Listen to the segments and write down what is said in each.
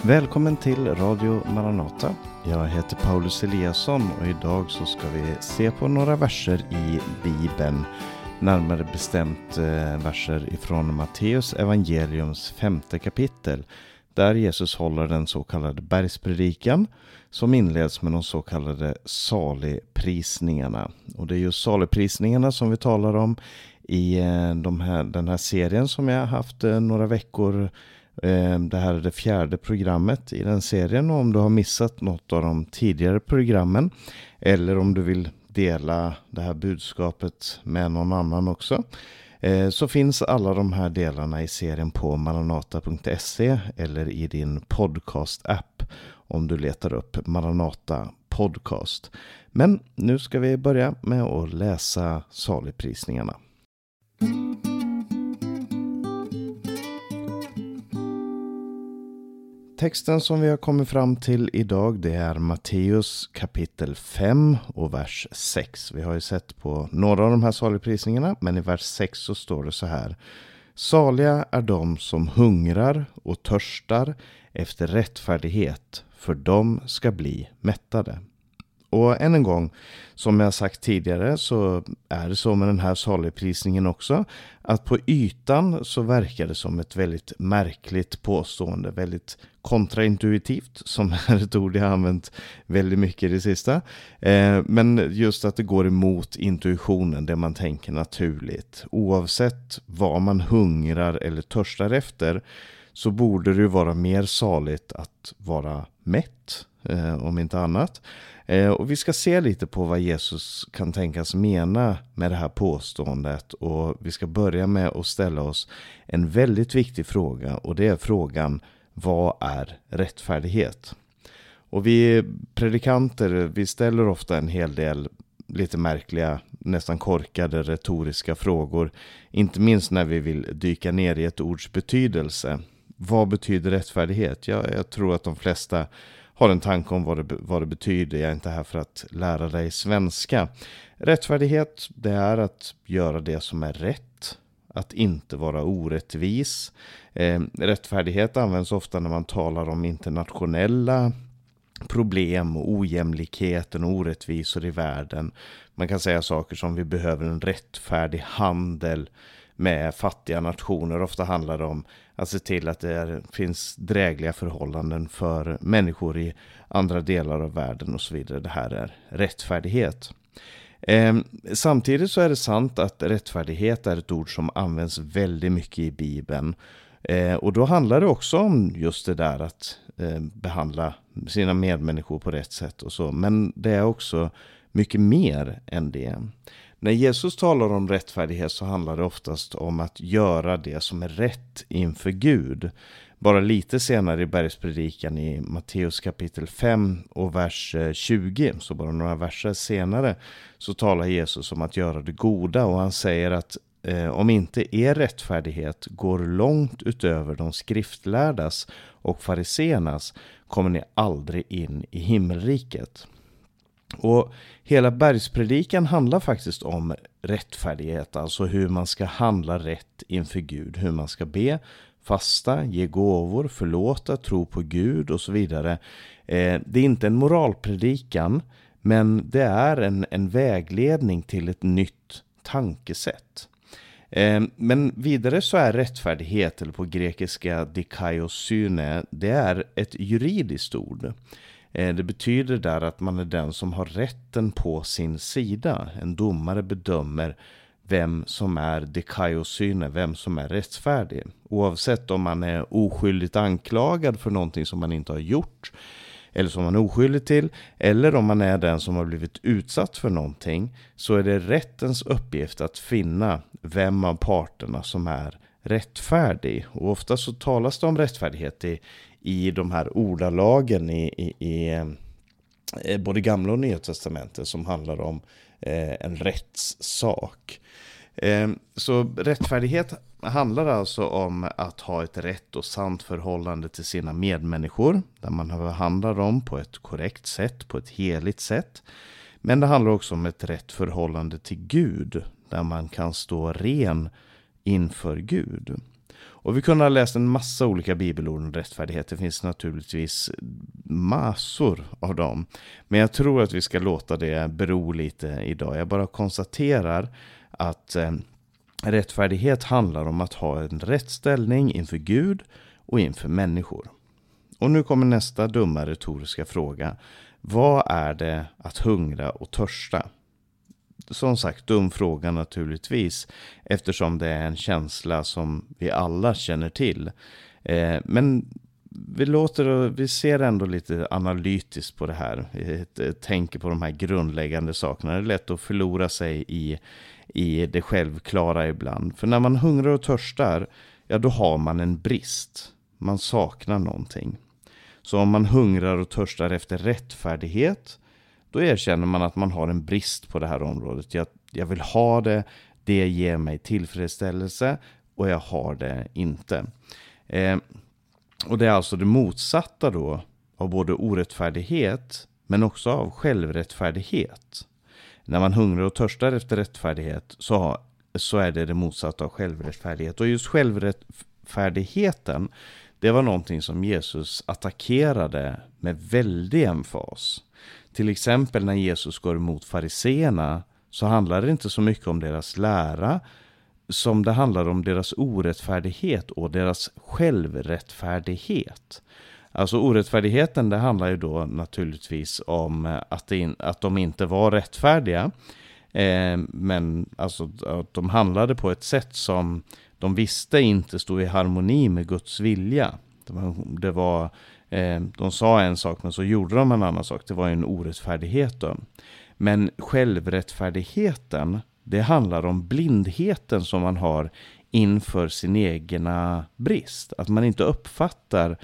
Välkommen till Radio Maranata. Jag heter Paulus Eliasson och idag så ska vi se på några verser i Bibeln. Närmare bestämt verser ifrån Matteus evangeliums 5:e kapitel. Där Jesus håller den så kallade bergspredikan som inleds med de så kallade saligprisningarna. Och det är just saligprisningarna som vi talar om i den här serien som jag har haft några veckor. Det här är det 4:e programmet i den serien, och om du har missat något av de tidigare programmen eller om du vill dela det här budskapet med någon annan också, så finns alla de här delarna i serien på maranata.se eller i din podcast-app om du letar upp Maranata podcast. Men nu ska vi börja med att läsa saligprisningarna. Texten som vi har kommit fram till idag, det är Matteus kapitel 5 och vers 6. Vi har ju sett på några av de här saligprisningarna, men i vers 6 så står det så här: Saliga är de som hungrar och törstar efter rättfärdighet, för de ska bli mättade. Och än en gång, som jag sagt tidigare, så är det så med den här saligprisningen också, att på ytan så verkar det som ett väldigt märkligt påstående, väldigt kontraintuitivt, som är ett ord jag har använt väldigt mycket i det sista. Men just att det går emot intuitionen, det man tänker naturligt. Oavsett vad man hungrar eller törstar efter, så borde det vara mer saligt att vara mätt, om inte annat. Och vi ska se lite på vad Jesus kan tänkas mena med det här påståendet, och vi ska börja med att ställa oss en väldigt viktig fråga, och det är frågan: vad är rättfärdighet? Och vi predikanter, vi ställer ofta en hel del lite märkliga, nästan korkade retoriska frågor, inte minst när vi vill dyka ner i ett ords betydelse. Vad betyder rättfärdighet? Jag tror att de flesta har en tanke om vad det betyder. Jag är inte här för att lära dig svenska. Rättfärdighet, det är att göra det som är rätt, att inte vara orättvis. Rättfärdighet används ofta när man talar om internationella problem och ojämlikheten och orättvisor i världen. Man kan säga saker som: vi behöver en rättfärdig handel med fattiga nationer. Ofta handlar det om att se till att det finns drägliga förhållanden för människor i andra delar av världen och så vidare. Det här är rättfärdighet. Samtidigt så är det sant att rättfärdighet är ett ord som används väldigt mycket i Bibeln. Och då handlar det också om just det där att behandla sina medmänniskor på rätt sätt och så. Men det är också mycket mer än det. När Jesus talar om rättfärdighet så handlar det oftast om att göra det som är rätt inför Gud. Bara lite senare i bergspredikan i Matteus kapitel 5 och vers 20, så bara några verser senare, så talar Jesus om att göra det goda, och han säger att om inte er rättfärdighet går långt utöver de skriftlärdas och fariseernas, kommer ni aldrig in i himmelriket. Och hela bergspredikan handlar faktiskt om rättfärdighet, alltså hur man ska handla rätt inför Gud, hur man ska be, fasta, ge gåvor, förlåta, tro på Gud och så vidare. Det är inte en moralpredikan, men det är en vägledning till ett nytt tankesätt. Men vidare så är rättfärdighet, eller på grekiska dikaiosyne, det är ett juridiskt ord. Det betyder där att man är den som har rätten på sin sida. En domare bedömer vem som är dikaiosyne, vem som är rättfärdig. Oavsett om man är oskyldigt anklagad för någonting som man inte har gjort, eller som man är oskyldig till, eller om man är den som har blivit utsatt för någonting, så är det rättens uppgift att finna vem av parterna som är rättfärdig. Och ofta så talas det om rättfärdighet i de här ordalagen i både Gamla och Nya testamentet, som handlar om en rättssak. Så rättfärdighet handlar alltså om att ha ett rätt och sant förhållande till sina medmänniskor, där man behandlar dem på ett korrekt sätt, på ett heligt sätt. Men det handlar också om ett rätt förhållande till Gud, där man kan stå ren inför Gud. Och vi kunde ha läst en massa olika bibelord om rättfärdighet. Det finns naturligtvis massor av dem. Men jag tror att vi ska låta det bero lite idag. Jag bara konstaterar att rättfärdighet handlar om att ha en rätt ställning inför Gud och inför människor. Och nu kommer nästa dumma retoriska fråga. Vad är det att hungra och törsta? Som sagt, dum fråga naturligtvis, eftersom det är en känsla som vi alla känner till. Men vi ser ändå lite analytiskt på det här. Vi tänker på de här grundläggande sakerna. Det är lätt att förlora sig i det självklara ibland. För när man hungrar och törstar, ja, då har man en brist. Man saknar någonting. Så om man hungrar och törstar efter rättfärdighet, då erkänner man att man har en brist på det här området. Jag vill ha det, det ger mig tillfredsställelse och jag har det inte. Och det är alltså det motsatta då av både orättfärdighet men också av självrättfärdighet. När man hungrar och törstar efter rättfärdighet så är det motsatta av självrättfärdighet. Och just självrättfärdigheten, det var någonting som Jesus attackerade med väldig emfas. Till exempel när Jesus går emot fariseerna så handlar det inte så mycket om deras lära som det handlar om deras orättfärdighet och deras självrättfärdighet. Alltså orättfärdigheten, det handlar ju då naturligtvis om att de inte var rättfärdiga. Men alltså att de handlade på ett sätt som de visste inte stod i harmoni med Guds vilja. De sa en sak men så gjorde de en annan sak. Det var en orättfärdighet då. Men självrättfärdigheten, det handlar om blindheten som man har inför sin egna brist. Att man inte uppfattar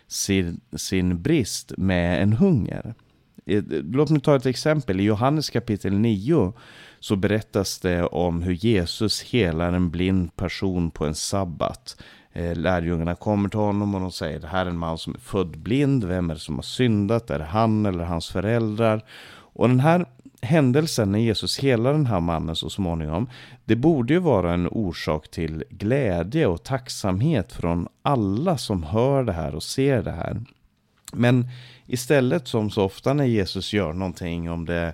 sin brist med en hunger. Låt mig ta ett exempel. I Johannes kapitel 9 så berättas det om hur Jesus helar en blind person på en sabbat. Lärjungarna kommer till honom och de säger: det här är en man som är född blind. Vem är det som har syndat? Är det han eller hans föräldrar? Och den här händelsen när Jesus helar den här mannen så småningom, det borde ju vara en orsak till glädje och tacksamhet från alla som hör det här och ser det här. Men istället, som så ofta när Jesus gör någonting, om det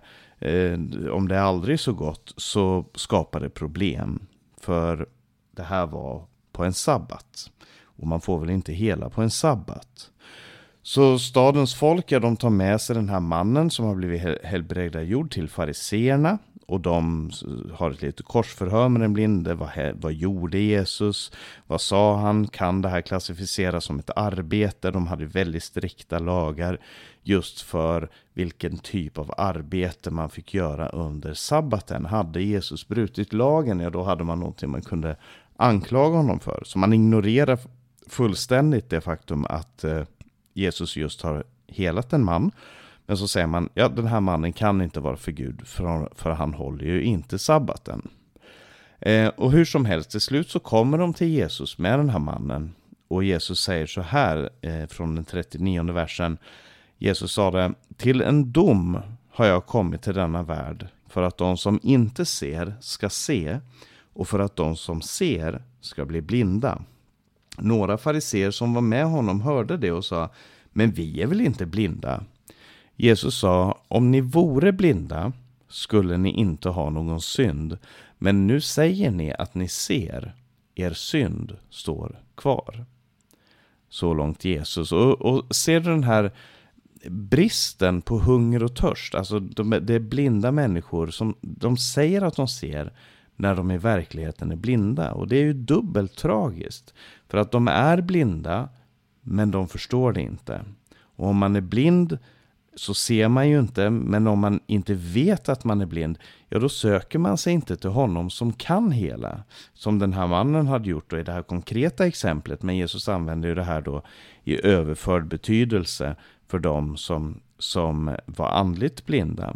är aldrig så gott, så skapar det problem. För det här var på en sabbat. Och man får väl inte hela på en sabbat. Så stadens folk, de tar med sig den här mannen som har blivit helbrägdaggjord till fariseerna. Och de har ett litet korsförhör med den blinde. Vad gjorde Jesus? Vad sa han? Kan det här klassificeras som ett arbete? De hade väldigt strikta lagar just för vilken typ av arbete man fick göra under sabbaten. Hade Jesus brutit lagen, ja då hade man någonting man kunde anklaga honom för. Så man ignorerar fullständigt det faktum att Jesus just har helat en man. Men så säger man, ja, den här mannen kan inte vara för Gud för han håller ju inte sabbaten. Och hur som helst, till slut så kommer de till Jesus med den här mannen. Och Jesus säger så här från den 39:e versen. Jesus sa det: till en dom har jag kommit till denna värld, för att de som inte ser ska se, och för att de som ser ska bli blinda. Några fariseer som var med honom hörde det och sa: men vi är väl inte blinda? Jesus sa: om ni vore blinda skulle ni inte ha någon synd, men nu säger ni att ni ser, er synd står kvar. Så långt Jesus. Och ser du den här bristen på hunger och törst? Alltså det är blinda människor som de säger att de ser när de i verkligheten är blinda. Och det är ju dubbelt tragiskt. För att de är blinda men de förstår det inte. Och om man är blind så ser man ju inte, men om man inte vet att man är blind, ja då söker man sig inte till honom som kan hela. Som den här mannen hade gjort då i det här konkreta exemplet, men Jesus använder ju det här då i överförd betydelse för dem som var andligt blinda.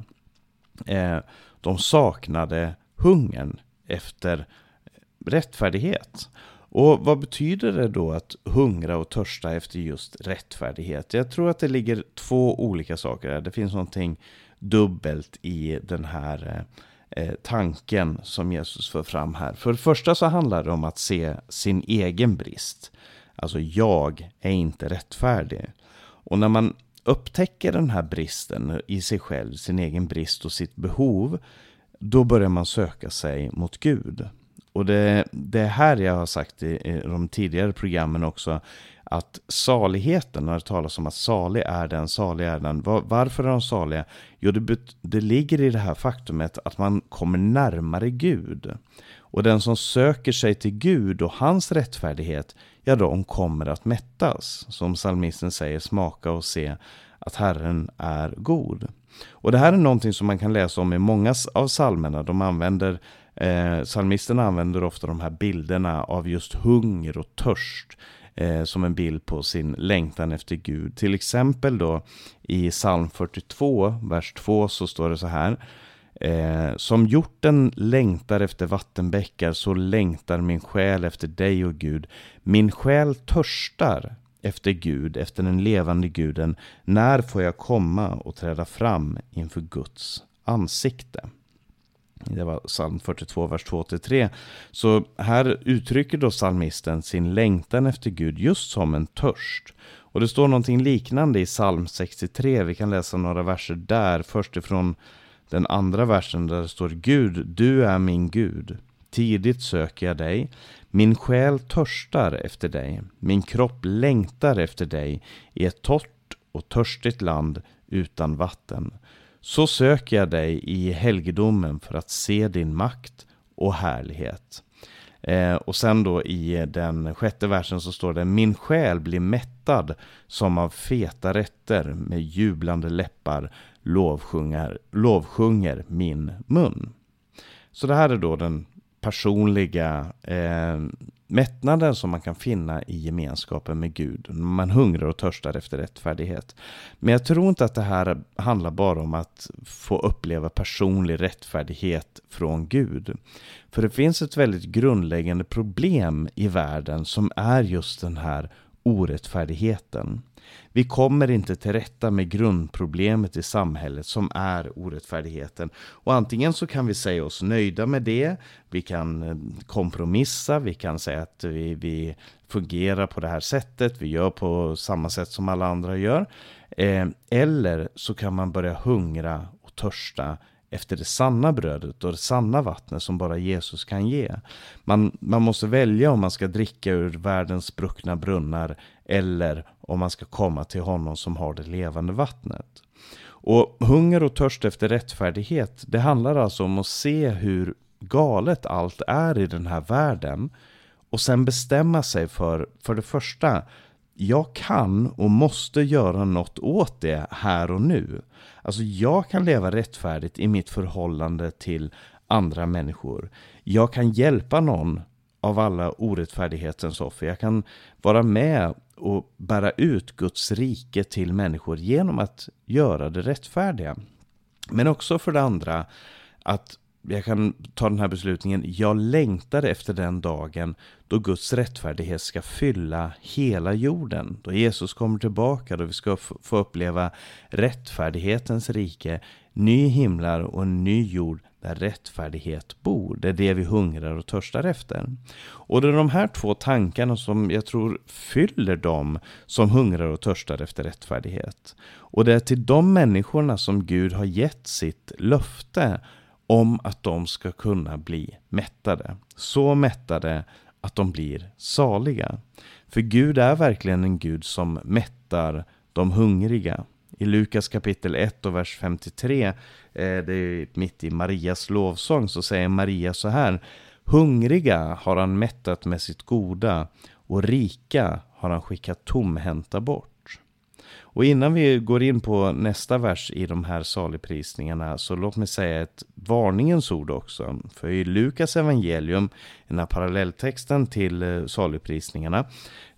De saknade hungern efter rättfärdighet. Och vad betyder det då att hungra och törsta efter just rättfärdighet? Jag tror att det ligger två olika saker här. Det finns någonting dubbelt i den här tanken som Jesus för fram här. För det första så handlar det om att se sin egen brist. Alltså jag är inte rättfärdig. Och när man upptäcker den här bristen i sig själv, sin egen brist och sitt behov, då börjar man söka sig mot Gud. Och det här jag har sagt i de tidigare programmen också, att saligheten, när det talas om att salig är den. Varför är de saliga? Jo, det ligger i det här faktumet att man kommer närmare Gud. Och den som söker sig till Gud och hans rättfärdighet, ja, de kommer att mättas. Som psalmisten säger, smaka och se att Herren är god. Och det här är någonting som man kan läsa om i många av psalmerna. Psalmisten använder ofta de här bilderna av just hunger och törst som en bild på sin längtan efter Gud. Till exempel då i psalm 42, vers 2 så står det så här: som hjorten längtar efter vattenbäckar, så längtar min själ efter dig, och Gud. Min själ törstar efter Gud, efter den levande Guden. När får jag komma och träda fram inför Guds ansikte? Det var psalm 42, vers 2-3. Så här uttrycker då psalmisten sin längtan efter Gud just som en törst. Och det står någonting liknande i psalm 63. Vi kan läsa några verser där. Först ifrån den andra versen där det står: Gud, du är min Gud. Tidigt söker jag dig. Min själ törstar efter dig. Min kropp längtar efter dig i ett torrt och törstigt land utan vatten. Så söker jag dig i helgedomen för att se din makt och härlighet. Och sen då i den 6:e versen så står det: min själ blir mättad som av feta rätter, med jublande läppar lovsjunger min mun. Så det här är då den personliga mättnaden som man kan finna i gemenskapen med Gud. Man hungrar och törstar efter rättfärdighet. Men jag tror inte att det här handlar bara om att få uppleva personlig rättfärdighet från Gud. För det finns ett väldigt grundläggande problem i världen som är just den här orättfärdigheten. Vi kommer inte till rätta med grundproblemet i samhället som är orättfärdigheten. Och antingen så kan vi säga oss nöjda med det, vi kan kompromissa, vi kan säga att vi fungerar på det här sättet, vi gör på samma sätt som alla andra gör. Eller så kan man börja hungra och törsta efter det sanna brödet och det sanna vattnet som bara Jesus kan ge. Man måste välja om man ska dricka ur världens spruckna brunnar eller om man ska komma till honom som har det levande vattnet. Och hunger och törst efter rättfärdighet, det handlar alltså om att se hur galet allt är i den här världen och sen bestämma sig för det första: jag kan och måste göra något åt det här och nu. Alltså jag kan leva rättfärdigt i mitt förhållande till andra människor. Jag kan hjälpa någon av alla orättfärdighetens offer. Jag kan vara med och bära ut Guds rike till människor genom att göra det rättfärdiga. Men också för det andra att jag kan ta den här beslutningen: jag längtar efter den dagen då Guds rättfärdighet ska fylla hela jorden. Då Jesus kommer tillbaka, då vi ska få uppleva rättfärdighetens rike, ny himlar och en ny jord där rättfärdighet bor. Det är det vi hungrar och törstar efter. Och det är de här två tankarna som jag tror fyller dem som hungrar och törstar efter rättfärdighet. Och det är till de människorna som Gud har gett sitt löfte om att de ska kunna bli mättade. Så mättade att de blir saliga. För Gud är verkligen en Gud som mättar de hungriga. I Lukas kapitel 1 och vers 53, det är mitt i Marias lovsång, så säger Maria så här: hungriga har han mättat med sitt goda, och rika har han skickat tomhänta bort. Och innan vi går in på nästa vers i de här saligprisningarna, så låt mig säga ett varningens ord också. För i Lukas evangelium, den här parallelltexten till saligprisningarna,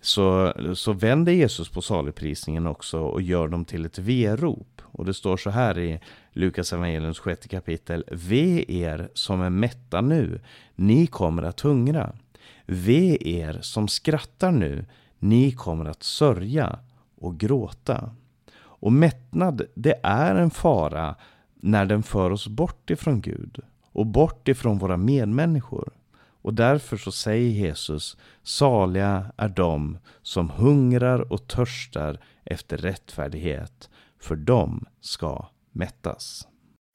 så vänder Jesus på saligprisningen också och gör dem till ett verop. Och det står så här i Lukas evangeliums 6:e kapitel: ve er som är mätta nu, ni kommer att hungra. Ve er som skrattar nu, ni kommer att sörja och gråta. Och mättnad, det är en fara när den för oss bort ifrån Gud. och bort ifrån våra medmänniskor. Och därför så säger Jesus, saliga är de som hungrar och törstar efter rättfärdighet, för de ska mättas.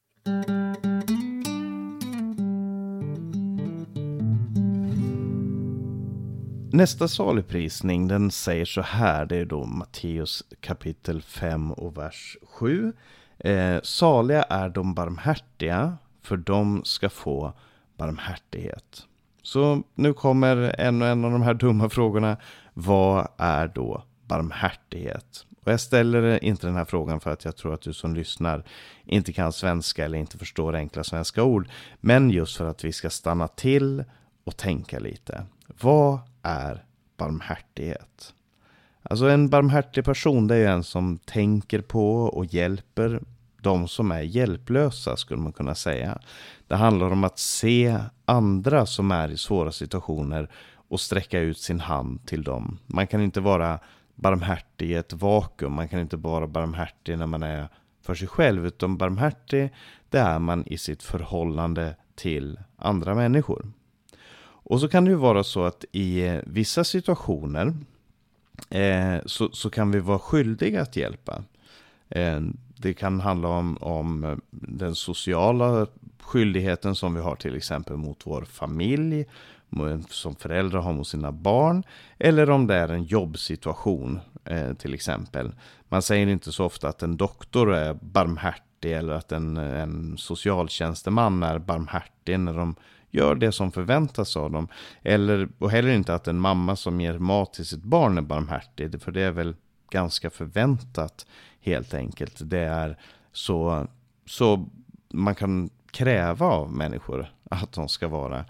Nästa saligprisning, den säger så här, det är då Matteus kapitel 5 och vers 7. Saliga är de barmhärtiga, för de ska få barmhärtighet. Så nu kommer en av de här dumma frågorna. Vad är då barmhärtighet? Och jag ställer inte den här frågan för att jag tror att du som lyssnar inte kan svenska eller inte förstår enkla svenska ord. Men just för att vi ska stanna till och tänka lite. Vad är barmhärtighet? Alltså en barmhärtig person, det är en som tänker på och hjälper de som är hjälplösa, skulle man kunna säga. Det handlar om att se andra som är i svåra situationer och sträcka ut sin hand till dem. Man kan inte vara barmhärtig i ett vakuum. Man kan inte vara barmhärtig när man är för sig själv, utan barmhärtig, det är man i sitt förhållande till andra människor. Och så kan det ju vara så att i vissa situationer så kan vi vara skyldiga att hjälpa. Det kan handla om den sociala skyldigheten som vi har till exempel mot vår familj, som föräldrar har mot sina barn, eller om det är en jobbsituation till exempel. Man säger inte så ofta att en doktor är barmhärtig eller att en socialtjänsteman är barmhärtig när de gör det som förväntas av dem. Och heller inte att en mamma som ger mat till sitt barn är barmhärtig, för det är väl ganska förväntat helt enkelt. Det är så man kan kräva av människor att de ska vara.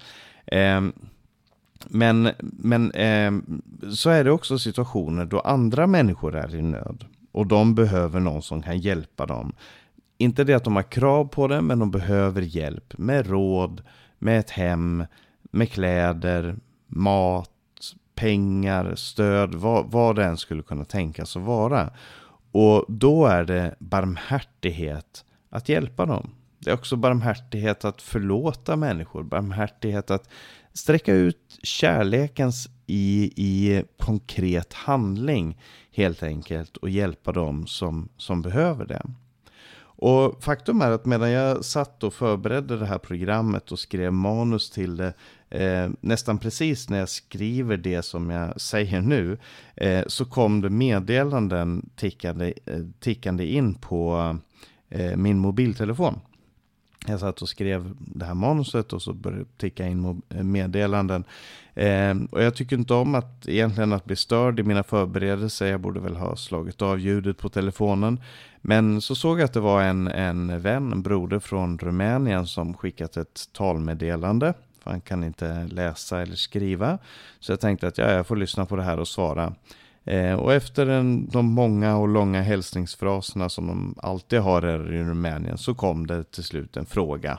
Men så är det också situationer då andra människor är i nöd och de behöver någon som kan hjälpa dem. Inte det att de har krav på det, men de behöver hjälp med råd, med ett hem, med kläder, mat, pengar, stöd, vad det än skulle kunna tänkas att vara. Och då är det barmhärtighet att hjälpa dem. Det är också barmhärtighet att förlåta människor, barmhärtighet att sträcka ut kärlekens i konkret handling helt enkelt och hjälpa dem som behöver det. Och faktum är att medan jag satt och förberedde det här programmet och skrev manus till det, nästan precis när jag skriver det som jag säger nu, så kom det meddelanden tickande in på min mobiltelefon. Jag satt och skrev det här manuset och så började ticka in meddelanden. Och jag tycker inte om att bli störd i mina förberedelser. Jag borde väl ha slagit av ljudet på telefonen. Men så såg jag att det var en vän, en broder från Rumänien som skickat ett talmeddelande. För han kan inte läsa eller skriva. Så jag tänkte att jag får lyssna på det här och svara. Och efter de många och långa hälsningsfraserna som de alltid har här i Rumänien så kom det till slut en fråga.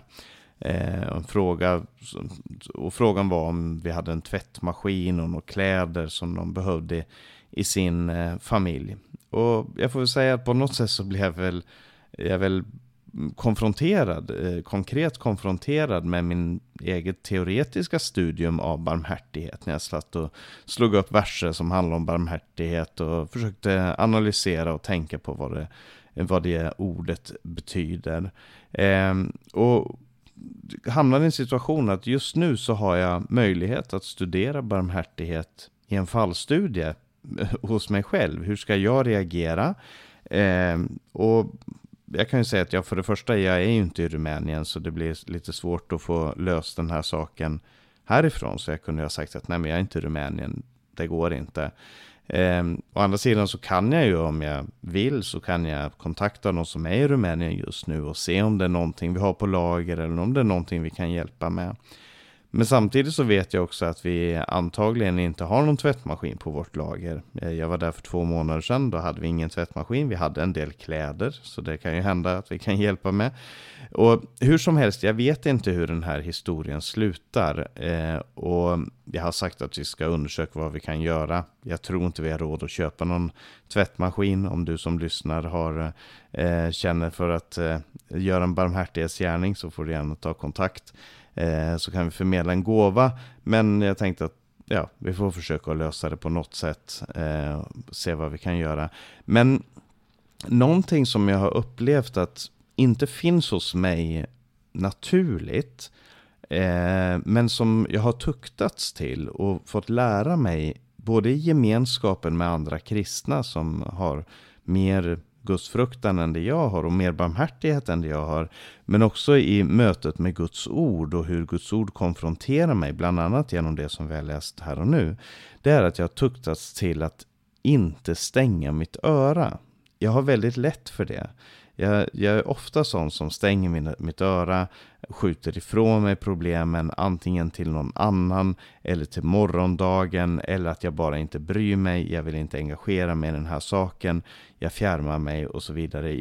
Och frågan var om vi hade en tvättmaskin och några kläder som de behövde i sin familj. Och jag får väl säga att på något sätt så blev jag väl konkret konfronterad med min eget teoretiska studium av barmhärtighet när jag satt och slog upp verser som handlar om barmhärtighet och försökte analysera och tänka på vad det ordet betyder. Och hamnade i en situation att just nu så har jag möjlighet att studera barmhärtighet i en fallstudie hos mig själv. Hur ska jag reagera? Och jag kan ju säga att jag för det första, jag är ju inte i Rumänien så det blir lite svårt att få löst den här saken härifrån. Så jag kunde ha sagt att nej, men jag är inte i Rumänien, det går inte. Å andra sidan så kan jag ju, om jag vill, så kan jag kontakta någon som är i Rumänien just nu och se om det är någonting vi har på lager eller om det är någonting vi kan hjälpa med. Men samtidigt så vet jag också att vi antagligen inte har någon tvättmaskin på vårt lager. Jag var där för 2 månader sedan, då hade vi ingen tvättmaskin. Vi hade en del kläder, så det kan ju hända att vi kan hjälpa med. Och hur som helst, jag vet inte hur den här historien slutar. Och jag har sagt att vi ska undersöka vad vi kan göra. Jag tror inte vi har råd att köpa någon tvättmaskin. Om du som lyssnar känner för att göra en barmhärtighetsgärning, så får du gärna ta kontakt. Så kan vi förmedla en gåva. Men jag tänkte att vi får försöka att lösa det på något sätt. Se vad vi kan göra. Men någonting som jag har upplevt att inte finns hos mig naturligt, men som jag har tuktats till och fått lära mig både i gemenskapen med andra kristna som har mer gudsfruktan än det jag har och mer barmhärtighet än det jag har, men också i mötet med Guds ord och hur Guds ord konfronterar mig, bland annat genom det som vi har läst här och nu, det är att jag har tuktats till att inte stänga mitt öra. Jag har väldigt lätt för det. Jag är ofta sån som stänger mitt öra, skjuter ifrån mig problemen antingen till någon annan eller till morgondagen, eller att jag bara inte bryr mig, jag vill inte engagera mig i den här saken, jag fjärmar mig och så vidare.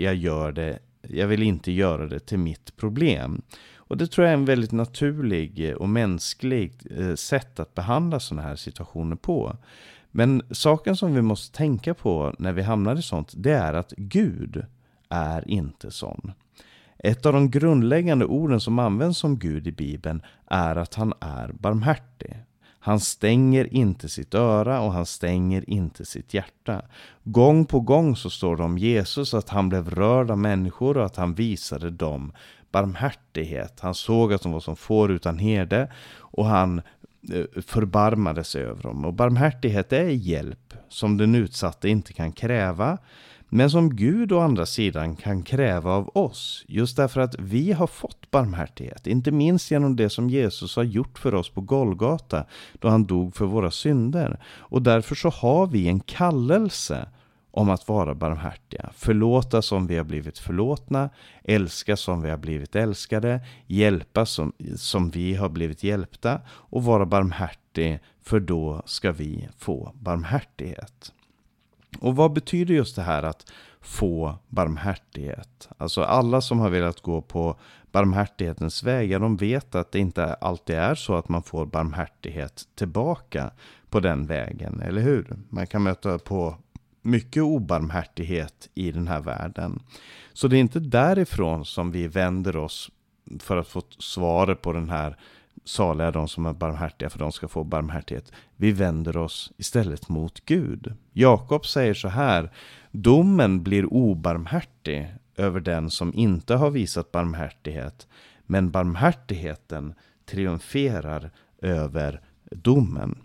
Jag vill inte göra det till mitt problem. Och det tror jag är en väldigt naturlig och mänsklig sätt att behandla sådana här situationer på. Men saken som vi måste tänka på när vi hamnar i sånt, det är att Gud är inte sån. Ett av de grundläggande orden som används om Gud i Bibeln är att han är barmhärtig. Han stänger inte sitt öra och han stänger inte sitt hjärta. Gång på gång så står det om Jesus att han blev rörd av människor och att han visade dem barmhärtighet. Han såg att de var som får utan herde och han förbarmade sig över dem. Och barmhärtighet är hjälp som den utsatte inte kan kräva, men som Gud å andra sidan kan kräva av oss, just därför att vi har fått barmhärtighet, inte minst genom det som Jesus har gjort för oss på Golgata, då han dog för våra synder. Och därför så har vi en kallelse om att vara barmhärtiga, förlåta som vi har blivit förlåtna, älska som vi har blivit älskade, hjälpa som vi har blivit hjälpta och vara barmhärtig, för då ska vi få barmhärtighet. Och vad betyder just det här att få barmhärtighet? Alltså alla som har velat gå på barmhärtighetens väg, de vet att det inte alltid är så att man får barmhärtighet tillbaka på den vägen, eller hur? Man kan möta på mycket obarmhärtighet i den här världen. Så det är inte därifrån som vi vänder oss för att få svaret på den här saliga de som är barmhärtiga, för de ska få barmhärtighet. Vi vänder oss istället mot Gud. Jakob säger så här: domen blir obarmhärtig över den som inte har visat barmhärtighet, men barmhärtigheten triumferar över domen.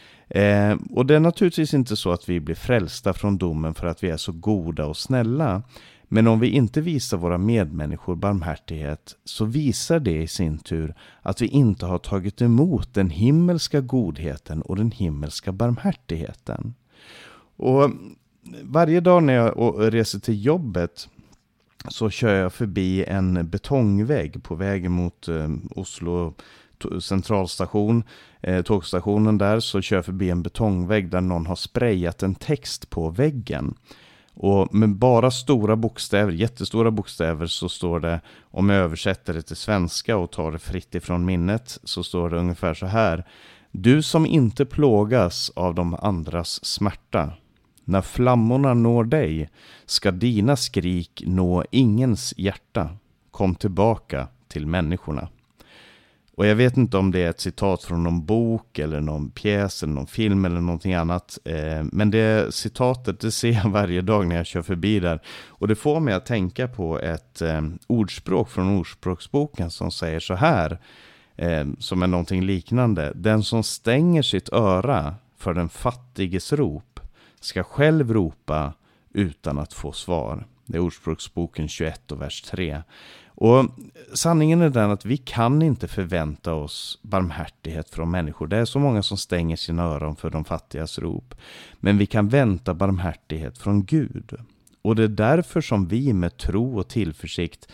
Och det är naturligtvis inte så att vi blir frälsta från domen för att vi är så goda och snälla. Men om vi inte visar våra medmänniskor barmhärtighet, så visar det i sin tur att vi inte har tagit emot den himmelska godheten och den himmelska barmhärtigheten. Och varje dag när jag reser till jobbet så kör jag förbi en betongvägg på vägen mot Oslo centralstation, tågstationen där, så kör jag förbi en betongvägg där någon har sprayat en text på väggen. Och med bara stora bokstäver, jättestora bokstäver, så står det, om jag översätter det till svenska och tar det fritt ifrån minnet, så står det ungefär så här: du som inte plågas av de andras smärta, när flammorna når dig ska dina skrik nå ingens hjärta. Kom tillbaka till människorna. Och jag vet inte om det är ett citat från någon bok eller någon pjäs eller någon film eller någonting annat. Men det citatet, det ser jag varje dag när jag kör förbi där. Och det får mig att tänka på ett ordspråk från Ordspråksboken som säger så här, som är någonting liknande: den som stänger sitt öra för den fattiges rop ska själv ropa utan att få svar. Det är Ordspråksboken 21 och vers 3. Och sanningen är den att vi kan inte förvänta oss barmhärtighet från människor. Det är så många som stänger sina öron för de fattigas rop. Men vi kan vänta barmhärtighet från Gud. Och det är därför som vi med tro och tillförsikt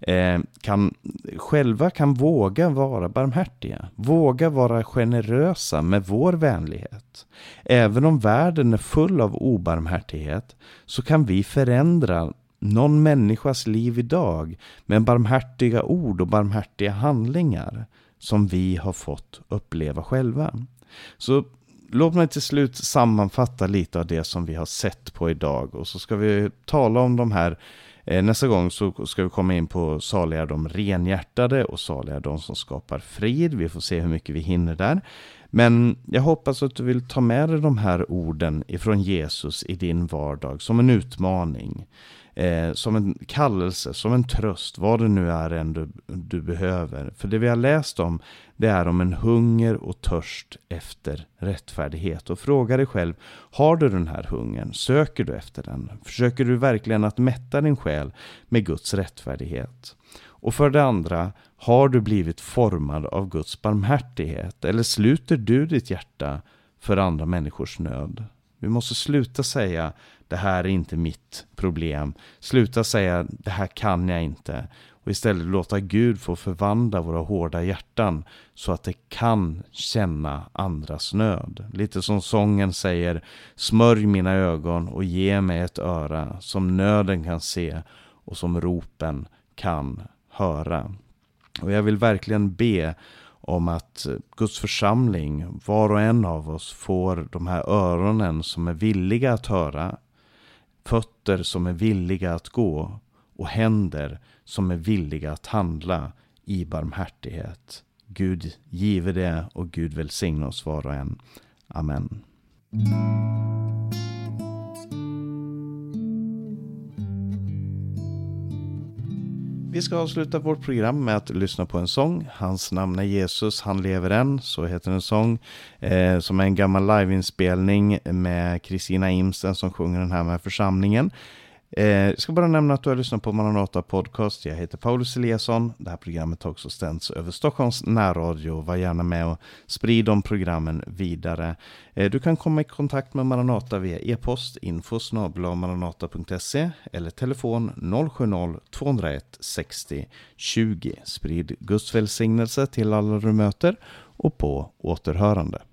kan våga vara barmhärtiga. Våga vara generösa med vår vänlighet. Även om världen är full av obarmhärtighet så kan vi förändra någon människas liv idag med barmhärtiga ord och barmhärtiga handlingar som vi har fått uppleva själva. Så låt mig till slut sammanfatta lite av det som vi har sett på idag. Och så ska vi tala om de här. Nästa gång så ska vi komma in på saliga de renhjärtade och saliga de som skapar frid. Vi får se hur mycket vi hinner där. Men jag hoppas att du vill ta med dig de här orden ifrån Jesus i din vardag som en utmaning. Som en kallelse, som en tröst, vad det nu är än du behöver. För det vi har läst om, det är om en hunger och törst efter rättfärdighet. Och fråga dig själv, har du den här hungern? Söker du efter den? Försöker du verkligen att mätta din själ med Guds rättfärdighet? Och för det andra, har du blivit formad av Guds barmhärtighet? Eller sluter du ditt hjärta för andra människors nöd? Vi måste sluta säga, det här är inte mitt problem. Sluta säga, det här kan jag inte. Och istället låta Gud få förvandla våra hårda hjärtan så att det kan känna andras nöd. Lite som sången säger, smörj mina ögon och ge mig ett öra som nöden kan se och som ropen kan höra. Och jag vill verkligen be om att Guds församling, var och en av oss, får de här öronen som är villiga att höra, fötter som är villiga att gå och händer som är villiga att handla i barmhärtighet. Gud give det och Gud välsigna oss var och en. Amen. Vi ska avsluta vårt program med att lyssna på en sång. Hans namn är Jesus, han lever än. Så heter en sång som är en gammal liveinspelning med Kristina Imsten som sjunger den här med församlingen. Jag ska bara nämna att du har lyssnat på Maranata Podcast. Jag heter Paulus Eliasson. Det här programmet har också ständs över Stockholms närradio. Var gärna med och sprid de programmen vidare. Du kan komma i kontakt med Maranata via e-post info@maranata.se eller telefon 070-201-60-20. Sprid Guds välsignelse till alla du möter och på återhörande.